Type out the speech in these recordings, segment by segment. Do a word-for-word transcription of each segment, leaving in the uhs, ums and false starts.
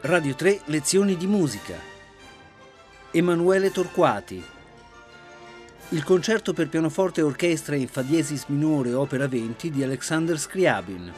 Radio tre Lezioni di musica. Emanuele Torquati. Il concerto per pianoforte e orchestra in fa diesis minore opera venti di Alexander Scriabin.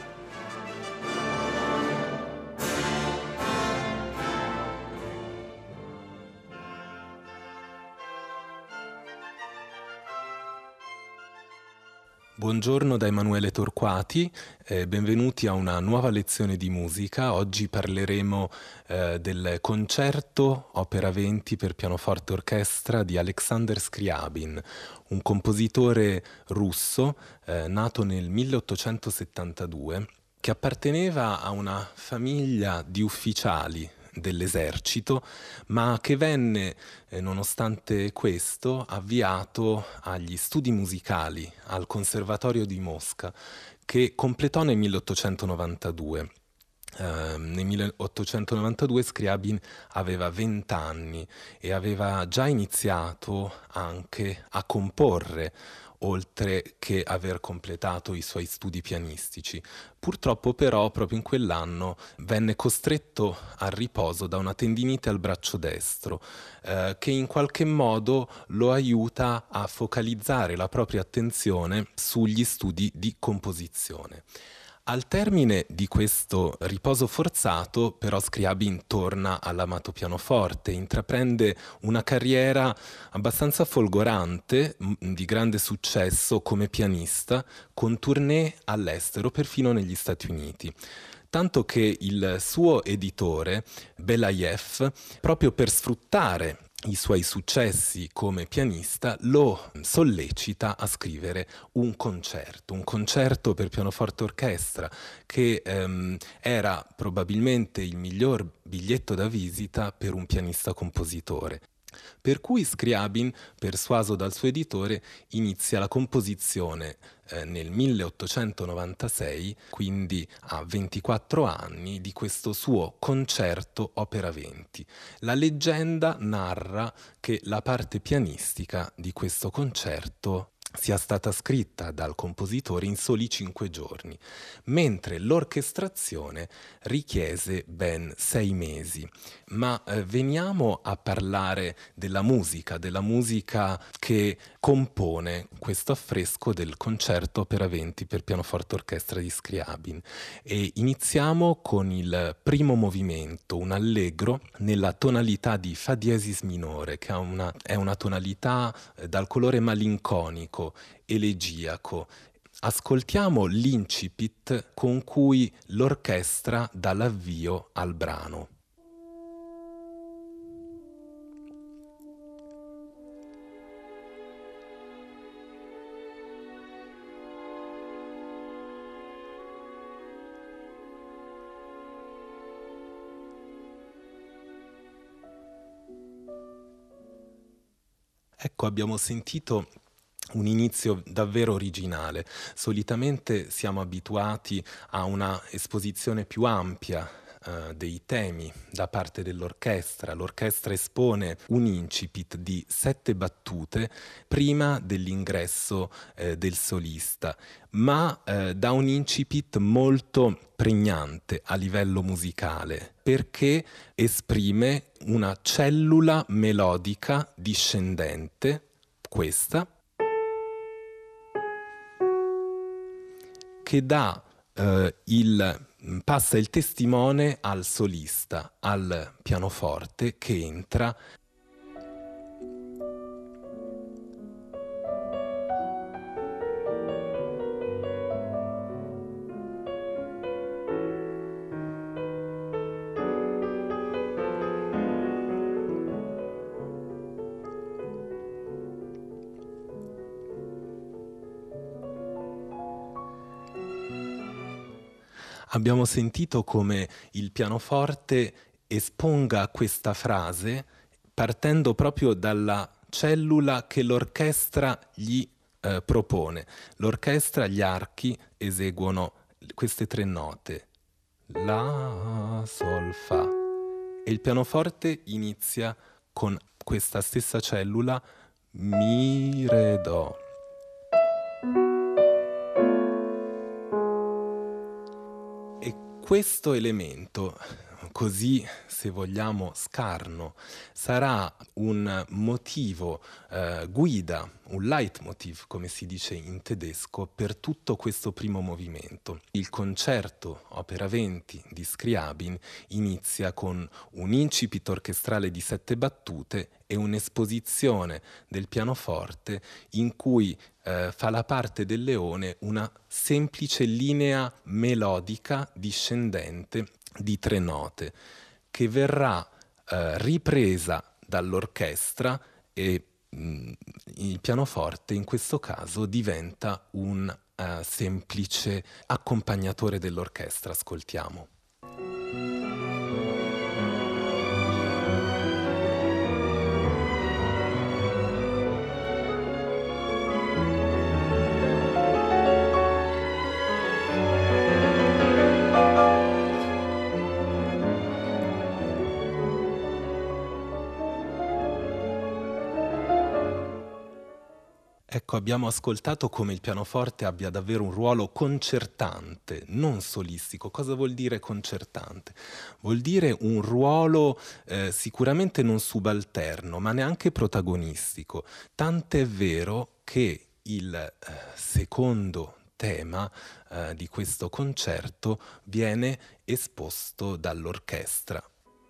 Buongiorno da Emanuele Torquati, eh, benvenuti a una nuova lezione di musica. Oggi parleremo eh, del concerto opera venti per pianoforte e orchestra di Alexander Scriabin, un compositore russo eh, nato nel milleottocentosettantadue che apparteneva a una famiglia di ufficiali dell'esercito, ma che venne, eh, nonostante questo, avviato agli studi musicali al Conservatorio di Mosca, che completò nel milleottocentonovantadue. Uh, nel milleottocentonovantadue Scriabin aveva venti anni e aveva già iniziato anche a comporre, oltre che aver completato i suoi studi pianistici. Purtroppo però proprio in quell'anno venne costretto al riposo da una tendinite al braccio destro, eh, che in qualche modo lo aiuta a focalizzare la propria attenzione sugli studi di composizione. Al termine di questo riposo forzato, però, Scriabin torna all'amato pianoforte, intraprende una carriera abbastanza folgorante, di grande successo come pianista, con tournée all'estero, perfino negli Stati Uniti. Tanto che il suo editore, Belayev, proprio per sfruttare i suoi successi come pianista, lo sollecita a scrivere un concerto, un concerto per pianoforte e orchestra, che ehm, era probabilmente il miglior biglietto da visita per un pianista compositore. Per cui Scriabin, persuaso dal suo editore, inizia la composizione eh, nel milleottocentonovantasei, quindi a ventiquattro anni, di questo suo concerto opera venti. La leggenda narra che la parte pianistica di questo concerto sia stata scritta dal compositore in soli cinque giorni, mentre l'orchestrazione richiese ben sei mesi. Ma eh, veniamo a parlare della musica, della musica che compone questo affresco del concerto opera venti per pianoforte e orchestra di Scriabin. E iniziamo con il primo movimento, un allegro nella tonalità di fa diesis minore, che è una, è una tonalità eh, dal colore malinconico, elegiaco. Ascoltiamo l'incipit con cui l'orchestra dà l'avvio al brano. Ecco, abbiamo sentito un inizio davvero originale. Solitamente siamo abituati a una esposizione più ampia eh, dei temi da parte dell'orchestra. L'orchestra espone un incipit di sette battute prima dell'ingresso eh, del solista, ma eh, da un incipit molto pregnante a livello musicale, perché esprime una cellula melodica discendente, questa, che dà eh, il, passa il testimone al solista, al pianoforte che entra. Abbiamo sentito come il pianoforte esponga questa frase partendo proprio dalla cellula che l'orchestra gli eh, propone. L'orchestra, gli archi, eseguono queste tre note: La, Sol, Fa. E il pianoforte inizia con questa stessa cellula: Mi, Re, Do. Questo elemento così, se vogliamo, scarno, sarà un motivo eh, guida, un leitmotiv, come si dice in tedesco, per tutto questo primo movimento. Il concerto opera venti di Scriabin inizia con un incipit orchestrale di sette battute e un'esposizione del pianoforte in cui eh, fa la parte del leone una semplice linea melodica discendente di tre note, che verrà eh, ripresa dall'orchestra e mh, il pianoforte in questo caso diventa un uh, semplice accompagnatore dell'orchestra. Ascoltiamo. Ecco, abbiamo ascoltato come il pianoforte abbia davvero un ruolo concertante, non solistico. Cosa vuol dire concertante? Vuol dire un ruolo eh, sicuramente non subalterno, ma neanche protagonistico. Tant'è vero che il eh, secondo tema eh, di questo concerto viene esposto dall'orchestra.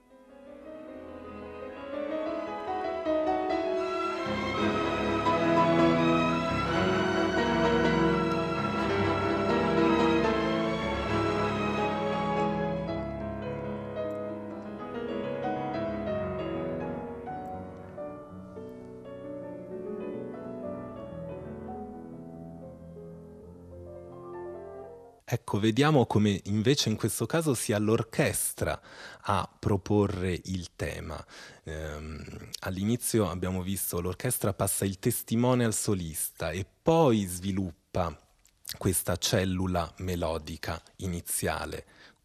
Ecco, vediamo come invece in questo caso sia l'orchestra a proporre il tema. Ehm, all'inizio abbiamo visto l'orchestra passa il testimone al solista e poi sviluppa questa cellula melodica iniziale.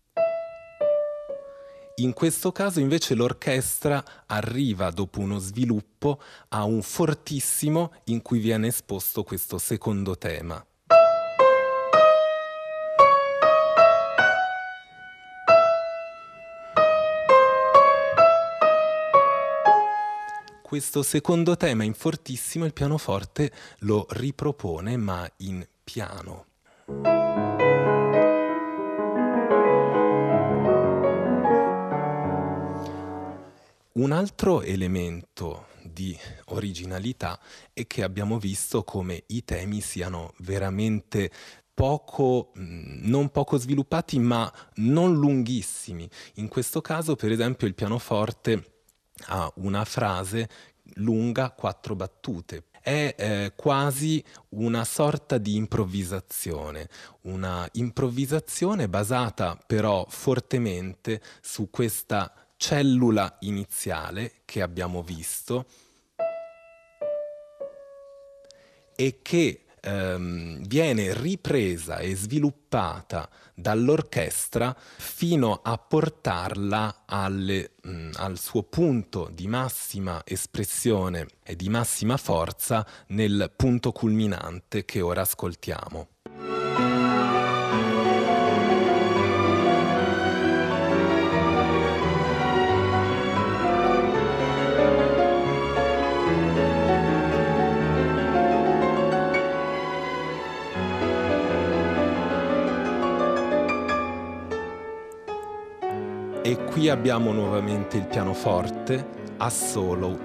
In questo caso invece l'orchestra arriva dopo uno sviluppo a un fortissimo in cui viene esposto questo secondo tema. Questo secondo tema in fortissimo il pianoforte lo ripropone ma in piano. Un altro elemento di originalità è che abbiamo visto come i temi siano veramente poco, non poco sviluppati ma non lunghissimi. In questo caso, per esempio, il pianoforte ha una frase lunga quattro battute. È eh, quasi una sorta di improvvisazione, una improvvisazione basata però fortemente su questa cellula iniziale che abbiamo visto e che ehm, viene ripresa e sviluppata dall'orchestra fino a portarla alle, mh, al suo punto di massima espressione e di massima forza nel punto culminante che ora ascoltiamo. E qui abbiamo nuovamente il pianoforte a solo.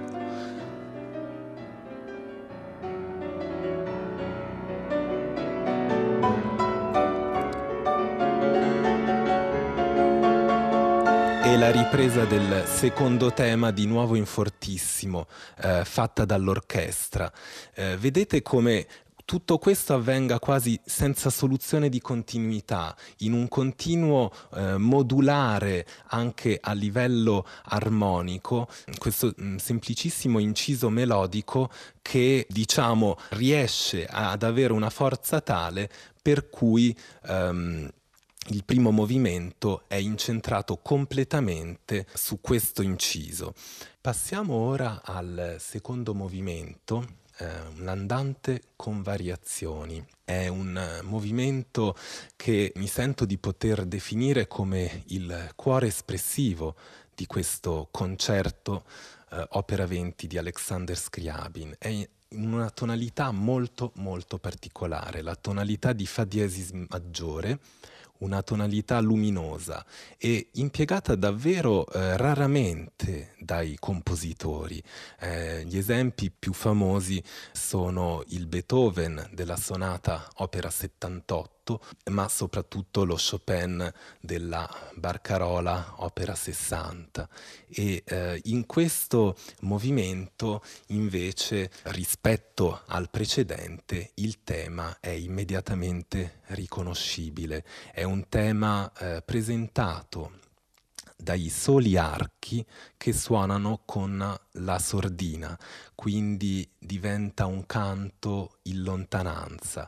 E la ripresa del secondo tema di nuovo in fortissimo, eh, fatta dall'orchestra. Eh, vedete come tutto questo avvenga quasi senza soluzione di continuità, in un continuo eh, modulare anche a livello armonico, questo mh, semplicissimo inciso melodico che, diciamo, riesce ad avere una forza tale per cui ehm, il primo movimento è incentrato completamente su questo inciso. Passiamo ora al secondo movimento. eh, un andante con variazioni. È un eh, movimento che mi sento di poter definire come il cuore espressivo di questo concerto eh, Opera venti di Alexander Scriabin. È in una tonalità molto molto particolare, la tonalità di Fa diesis maggiore, una tonalità luminosa e impiegata davvero eh, raramente dai compositori. Eh, gli esempi più famosi sono il Beethoven della sonata opera settantotto, ma soprattutto lo Chopin della Barcarola opera sessanta. E eh, in questo movimento invece rispetto al precedente il tema è immediatamente riconoscibile. È un tema eh, presentato dai soli archi che suonano con la sordina, quindi diventa un canto in lontananza.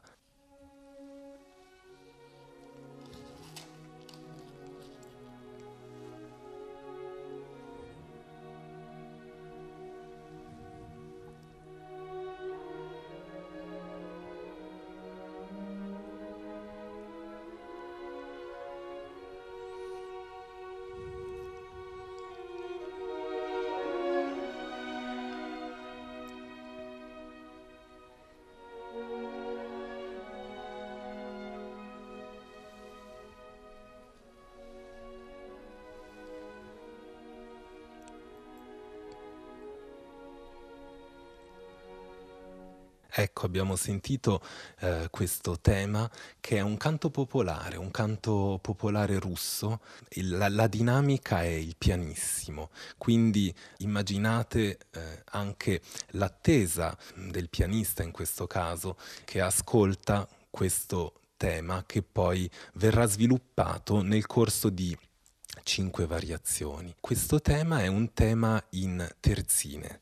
Ecco, abbiamo sentito eh, questo tema che è un canto popolare, un canto popolare russo. Il- la, la dinamica è il pianissimo, quindi immaginate eh, anche l'attesa del pianista in questo caso che ascolta questo tema che poi verrà sviluppato nel corso di cinque variazioni. Questo tema è un tema in terzine.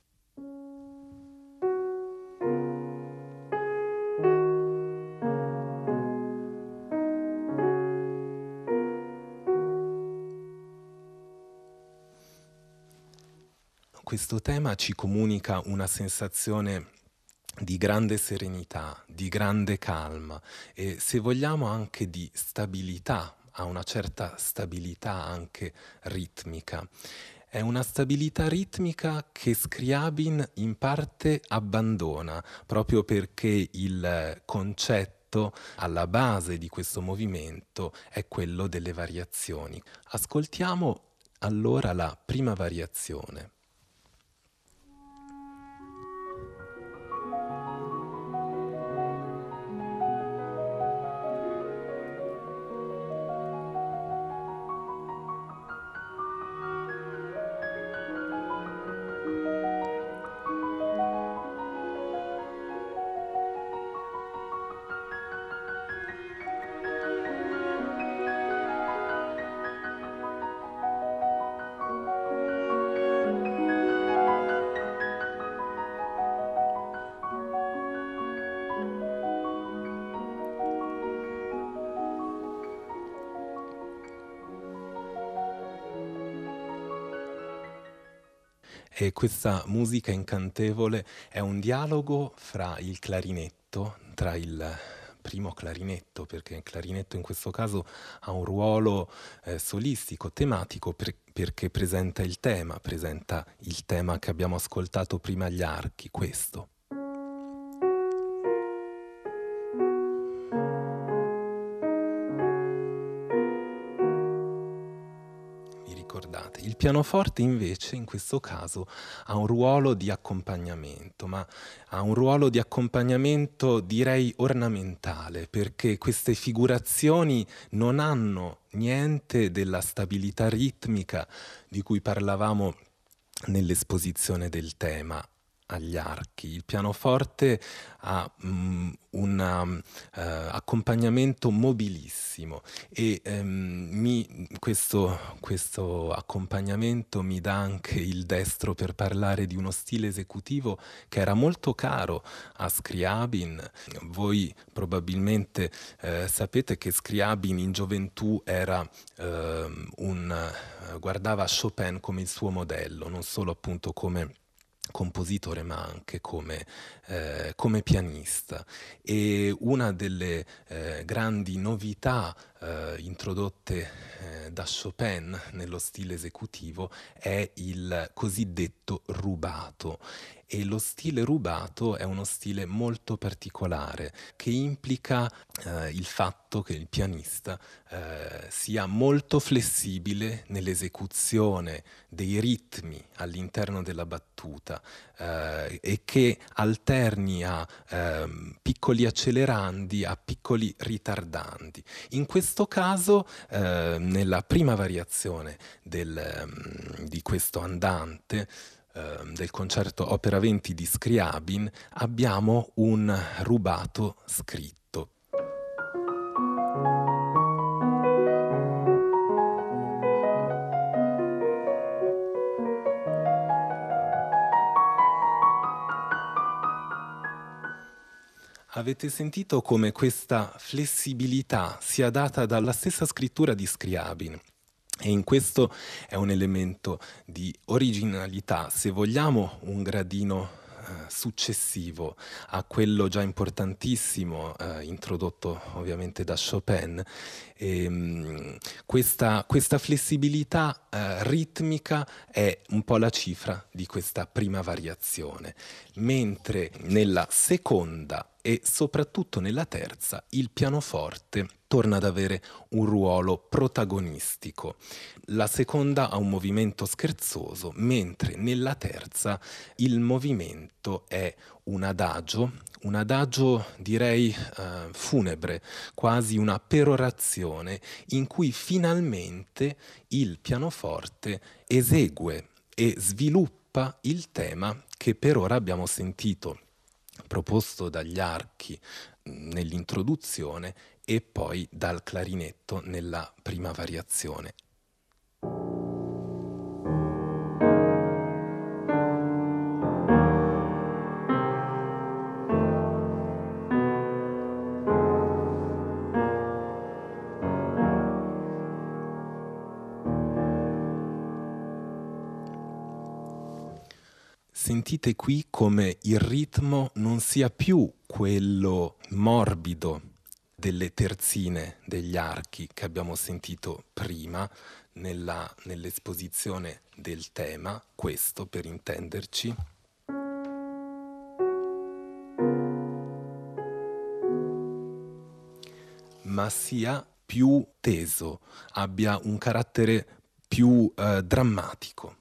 Questo tema ci comunica una sensazione di grande serenità, di grande calma e se vogliamo anche di stabilità, ha una certa stabilità anche ritmica. È una stabilità ritmica che Scriabin in parte abbandona, proprio perché il concetto alla base di questo movimento è quello delle variazioni. Ascoltiamo allora la prima variazione. E questa musica incantevole è un dialogo fra il clarinetto, tra il primo clarinetto, perché il clarinetto in questo caso ha un ruolo eh, solistico, tematico, per, perché presenta il tema, presenta il tema che abbiamo ascoltato prima agli archi, questo. Il pianoforte invece in questo caso ha un ruolo di accompagnamento, ma ha un ruolo di accompagnamento direi ornamentale, perché queste figurazioni non hanno niente della stabilità ritmica di cui parlavamo nell'esposizione del tema agli archi. Il pianoforte ha um, un um, uh, accompagnamento mobilissimo e um, mi, questo, questo accompagnamento mi dà anche il destro per parlare di uno stile esecutivo che era molto caro a Scriabin. Voi probabilmente eh, sapete che Scriabin in gioventù era uh, un, uh, guardava Chopin come il suo modello, non solo appunto come compositore ma anche come, eh, come pianista. E una delle eh, grandi novità eh, introdotte eh, da Chopin nello stile esecutivo è il cosiddetto rubato. E lo stile rubato è uno stile molto particolare che implica eh, il fatto che il pianista eh, sia molto flessibile nell'esecuzione dei ritmi all'interno della battuta eh, e che alterni a eh, piccoli accelerandi a piccoli ritardandi. In questo caso, eh, nella prima variazione del, um, di questo andante, del concerto Opera venti di Scriabin, abbiamo un rubato scritto. Avete sentito come questa flessibilità sia data dalla stessa scrittura di Scriabin? E in questo è un elemento di originalità, se vogliamo un gradino eh, successivo a quello già importantissimo eh, introdotto ovviamente da Chopin. E, mh, questa, questa flessibilità eh, ritmica è un po' la cifra di questa prima variazione, mentre nella seconda e soprattutto nella terza il pianoforte torna ad avere un ruolo protagonistico. La seconda ha un movimento scherzoso, mentre nella terza il movimento è un adagio, un adagio direi eh, funebre, quasi una perorazione in cui finalmente il pianoforte esegue e sviluppa il tema che per ora abbiamo sentito proposto dagli archi nell'introduzione e poi dal clarinetto nella prima variazione. Sentite qui come il ritmo non sia più quello morbido delle terzine degli archi che abbiamo sentito prima nella, nell'esposizione del tema, questo per intenderci. Ma sia più teso, abbia un carattere più eh, drammatico.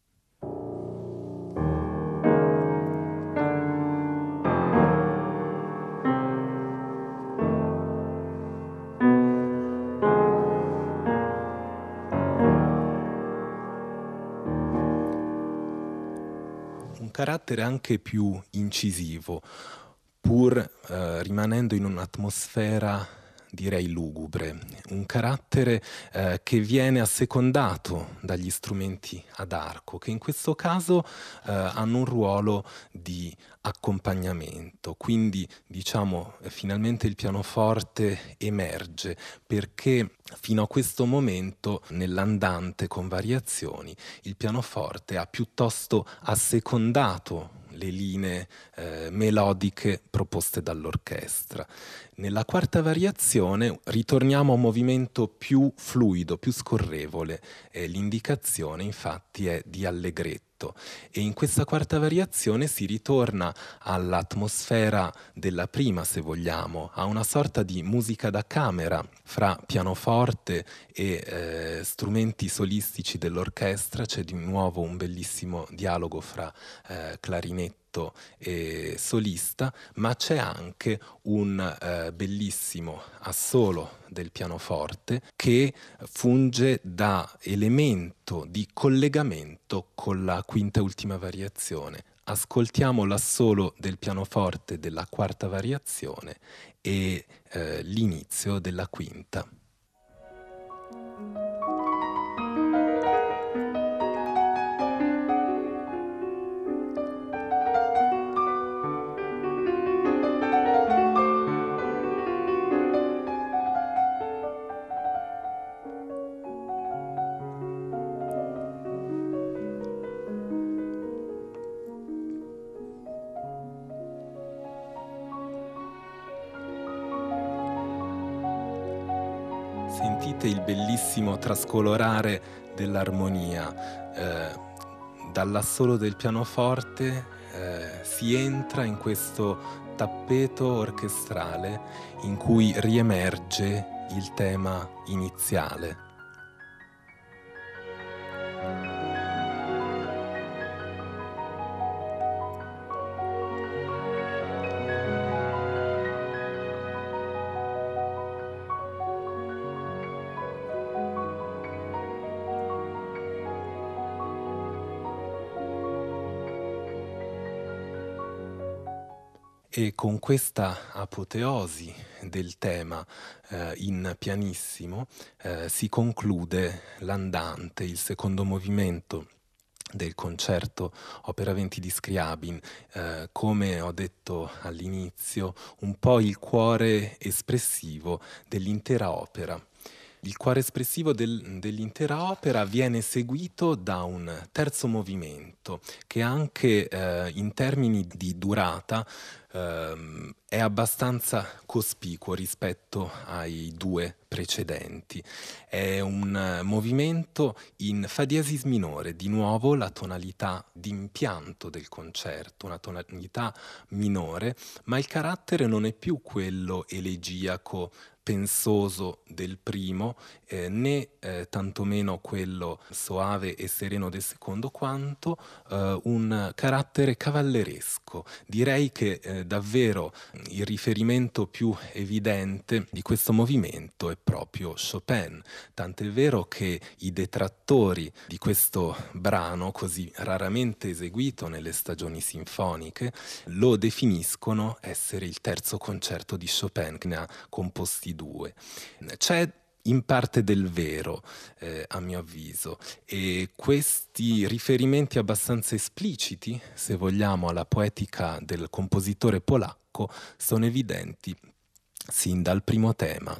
Carattere anche più incisivo, pur eh, rimanendo in un'atmosfera direi lugubre, un carattere eh, che viene assecondato dagli strumenti ad arco, che in questo caso eh, hanno un ruolo di accompagnamento, quindi diciamo finalmente il pianoforte emerge perché fino a questo momento nell'andante con variazioni il pianoforte ha piuttosto assecondato le linee eh, melodiche proposte dall'orchestra. Nella quarta variazione ritorniamo a un movimento più fluido, più scorrevole. Eh, l'indicazione infatti è di allegretto e in questa quarta variazione si ritorna all'atmosfera della prima, se vogliamo, a una sorta di musica da camera fra pianoforte e eh, strumenti solistici dell'orchestra. C'è di nuovo un bellissimo dialogo fra eh, clarinetto e solista, ma c'è anche un eh, bellissimo assolo del pianoforte che funge da elemento di collegamento con la quinta e ultima variazione. Ascoltiamo l'assolo del pianoforte della quarta variazione e eh, l'inizio della quinta. sentite il bellissimo trascolorare dell'armonia. Eh, dall'assolo del pianoforte eh, si entra in questo tappeto orchestrale in cui riemerge il tema iniziale. E con questa apoteosi del tema eh, in pianissimo eh, si conclude l'andante, il secondo movimento del concerto Opera venti di Scriabin, eh, come ho detto all'inizio, un po' il cuore espressivo dell'intera opera. Il cuore espressivo del, dell'intera opera viene seguito da un terzo movimento che anche eh, in termini di durata ehm, è abbastanza cospicuo rispetto ai due precedenti. È un eh, movimento in fa diesis minore, di nuovo la tonalità d'impianto del concerto, una tonalità minore, ma il carattere non è più quello elegiaco pensoso del primo, eh, né eh, tantomeno quello soave e sereno del secondo, quanto eh, un carattere cavalleresco. Direi che eh, davvero il riferimento più evidente di questo movimento è proprio Chopin, tant'è vero che i detrattori di questo brano, così raramente eseguito nelle stagioni sinfoniche, lo definiscono essere il terzo concerto di Chopin, che ne ha composti due. C'è in parte del vero, eh, a mio avviso, e questi riferimenti abbastanza espliciti, se vogliamo, alla poetica del compositore polacco, sono evidenti sin dal primo tema.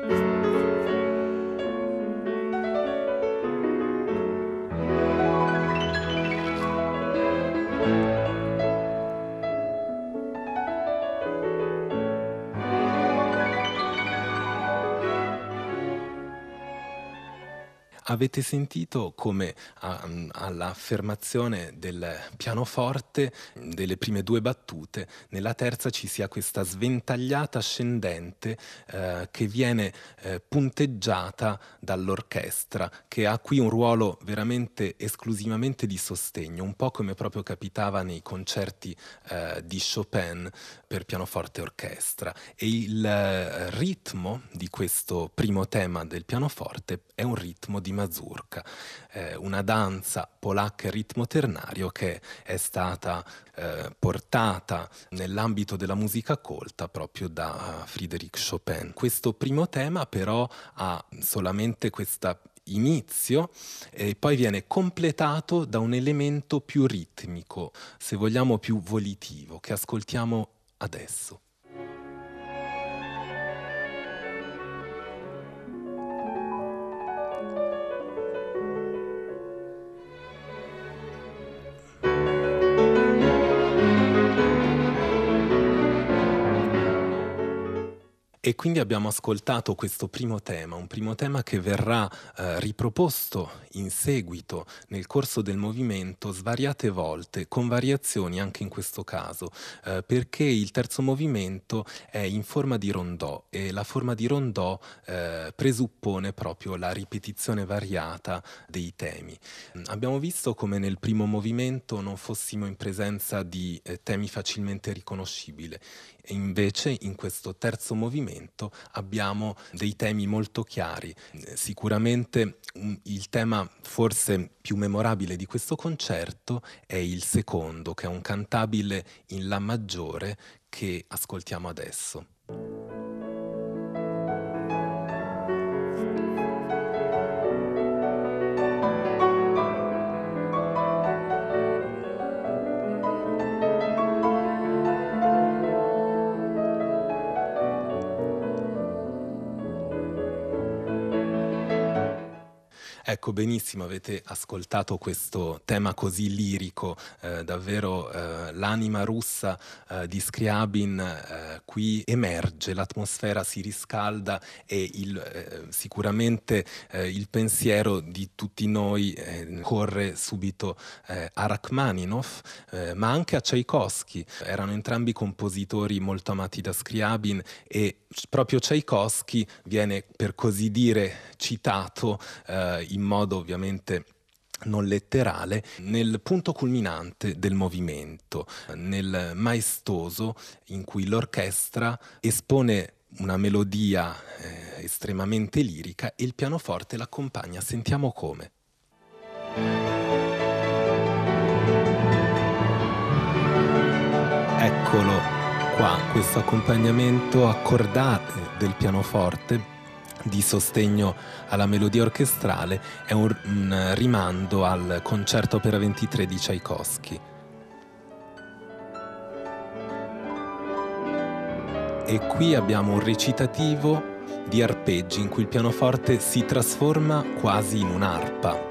Avete sentito come a, all'affermazione del pianoforte, delle prime due battute, nella terza ci sia questa sventagliata ascendente eh, che viene eh, punteggiata dall'orchestra, che ha qui un ruolo veramente esclusivamente di sostegno, un po' come proprio capitava nei concerti eh, di Chopin per pianoforte e orchestra. E il eh, ritmo di questo primo tema del pianoforte è un ritmo di mazurka, eh, una danza polacca a ritmo ternario che è stata eh, portata nell'ambito della musica colta proprio da uh, Frédéric Chopin. Questo primo tema però ha solamente questa inizio e poi viene completato da un elemento più ritmico, se vogliamo più volitivo, che ascoltiamo adesso. E quindi abbiamo ascoltato questo primo tema, un primo tema che verrà eh, riproposto in seguito nel corso del movimento svariate volte, con variazioni anche in questo caso, eh, perché il terzo movimento è in forma di rondò e la forma di rondò eh, presuppone proprio la ripetizione variata dei temi. Abbiamo visto come nel primo movimento non fossimo in presenza di eh, temi facilmente riconoscibili. E invece in questo terzo movimento abbiamo dei temi molto chiari. Sicuramente um, il tema forse più memorabile di questo concerto è il secondo, che è un cantabile in La maggiore che ascoltiamo adesso. Ecco, benissimo, avete ascoltato questo tema così lirico, eh, davvero eh, l'anima russa eh, di Scriabin eh, qui emerge, l'atmosfera si riscalda e il, eh, sicuramente eh, il pensiero di tutti noi eh, corre subito eh, a Rachmaninoff, eh, ma anche a Tchaikovsky. Erano entrambi compositori molto amati da Scriabin e proprio Tchaikovsky viene, per così dire, citato eh, in modo ovviamente non letterale, nel punto culminante del movimento, nel maestoso in cui l'orchestra espone una melodia eh, estremamente lirica e il pianoforte l'accompagna. Sentiamo come. Eccolo qua, questo accompagnamento accordato del pianoforte di sostegno alla melodia orchestrale è un, un rimando al concerto opera ventitré di Tchaikovsky. E qui abbiamo un recitativo di arpeggi in cui il pianoforte si trasforma quasi in un'arpa.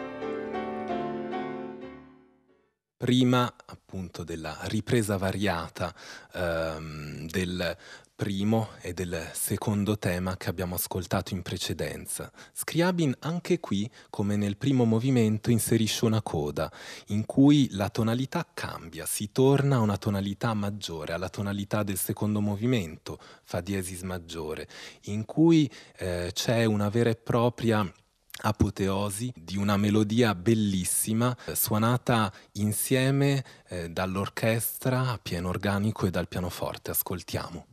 Prima appunto della ripresa variata ehm, del primo e del secondo tema che abbiamo ascoltato in precedenza. Scriabin anche qui, come nel primo movimento, inserisce una coda in cui la tonalità cambia, si torna a una tonalità maggiore, alla tonalità del secondo movimento, fa diesis maggiore, in cui eh, c'è una vera e propria apoteosi di una melodia bellissima eh, suonata insieme eh, dall'orchestra a pieno organico e dal pianoforte. Ascoltiamo.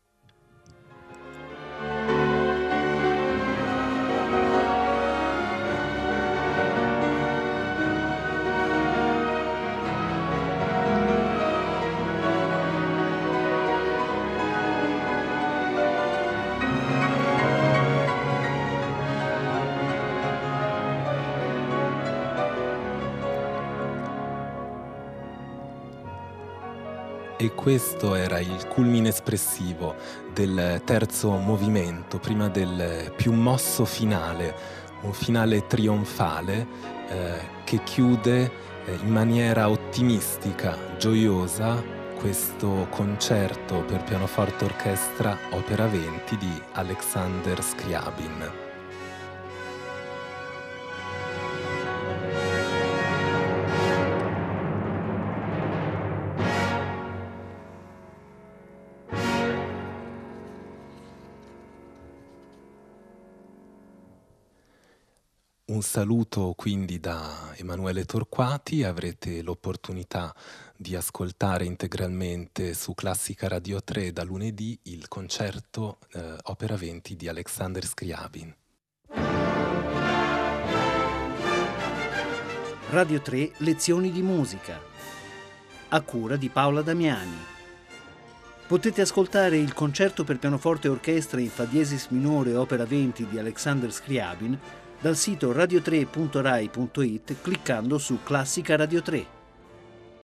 E questo era il culmine espressivo del terzo movimento, prima del più mosso finale, un finale trionfale eh, che chiude eh, in maniera ottimistica, gioiosa, questo concerto per pianoforte orchestra opera venti di Alexander Scriabin. Un saluto quindi da Emanuele Torquati, avrete l'opportunità di ascoltare integralmente su Classica Radio tre da lunedì il concerto eh, opera venti di Alexander Scriabin. Radio tre Lezioni di musica, a cura di Paola Damiani. Potete ascoltare il concerto per pianoforte e orchestra in Fa diesis minore opera venti di Alexander Scriabin dal sito radio tre punto rai punto it cliccando su Classica Radio tre.